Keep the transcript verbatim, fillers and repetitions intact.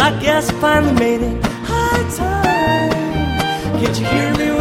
I guess I finally made it high time. Can't you hear me